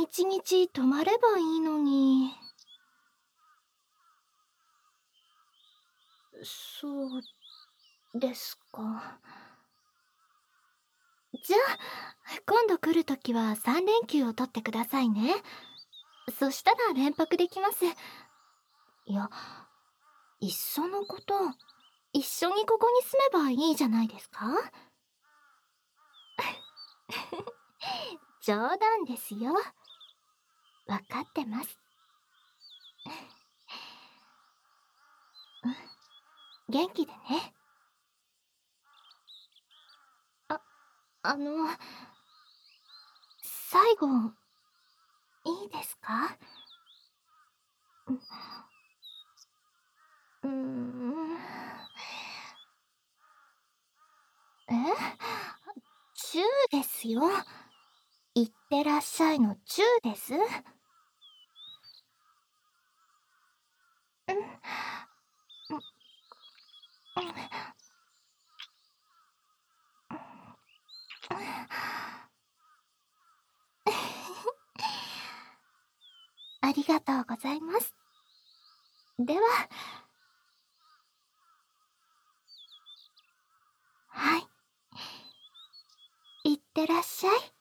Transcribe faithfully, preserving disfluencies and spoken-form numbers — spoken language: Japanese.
一日泊まればいいのに。そうですか。じゃあ、今度来るときはさん連休を取ってくださいね。そしたら連泊できます。いや、いっそのこと、一緒にここに住めばいいじゃないですか？冗談ですよ。わかってます。元気でね。あ、あの、最後、いいですか？うーん。え？チューですよ。いってらっしゃいのチューです。うん。ありがとうございます。では、はい。いってらっしゃい。